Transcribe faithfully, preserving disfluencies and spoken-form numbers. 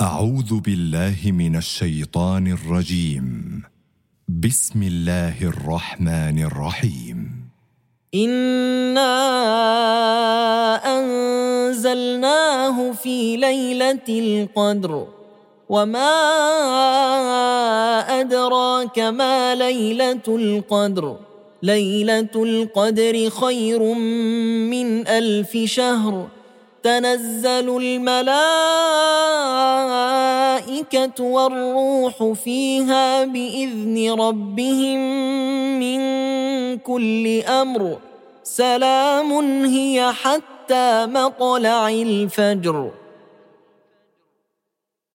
أعوذ بالله من الشيطان الرجيم. بسم الله الرحمن الرحيم. إنا أنزلناه في ليلة القدر وما أدراك ما ليلة القدر ليلة القدر خير من ألف شهر تنزل الملائكة والروح فيها بإذن ربهم من كل أمر سلام هي حتى مطلع الفجر.